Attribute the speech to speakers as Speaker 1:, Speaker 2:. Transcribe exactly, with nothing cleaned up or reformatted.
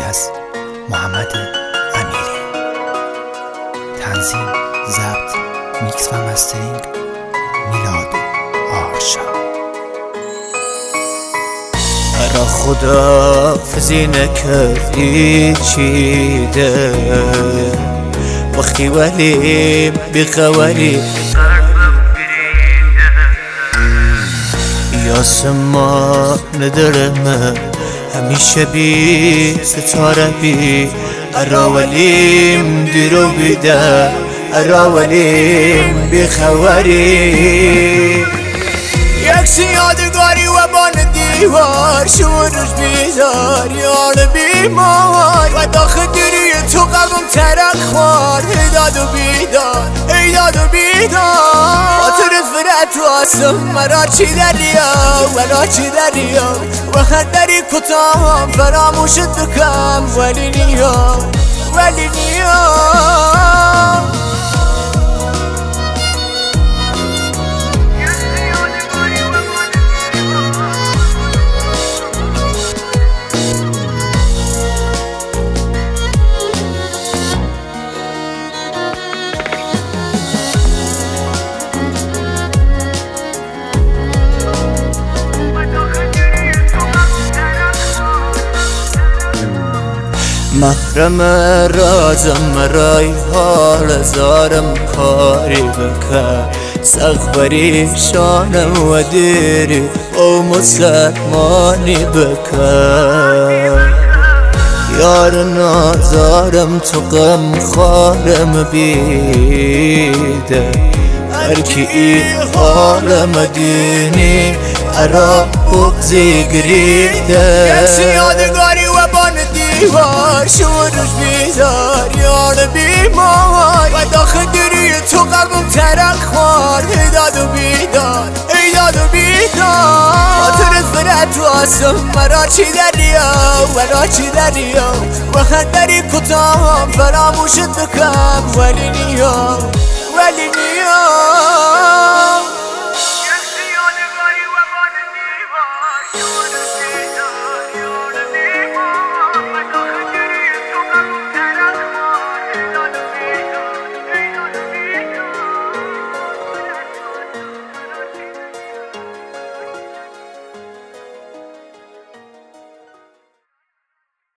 Speaker 1: از محمد امیری. تنظیم، ضبط، میکس و مسترینگ میلاد آرشا.
Speaker 2: برا خداحافظی نکردی چیده وقتی ولی بخوری یاسما ندارم همیشه بی ستاره بی اراولیم دیرو بیده اراولیم بخوری یک یادگاری و بان دیوار شورش بیزار یار بیمار و داخل دیری تو قلبم ترک خوار ایداد و بیدار ایداد و بیدار خاطرت فرد تو آسم مرا چی دریا مرا چی دریا و خد دری کتام فراموشت بکم ولی نیا ولی نیا محرم رازم مرای حال زارم کاری بکن سخبری شانم و دیری او مسلمانی بکن یار نازارم تو غم خارم بیده هرکی ای حالم دینی ارا بغزی گریده یک یادگاری و بان دیوار شورش بیزار یار بیمار و داخل دیری تو قلبم ترک خوار ایداد و بیدار ایداد و بیدار خاطرت فرد تو آسم مرا چی دریا مرا چی دریا و خد دری کتام فراموشت بکم ولی نیا ولی نیا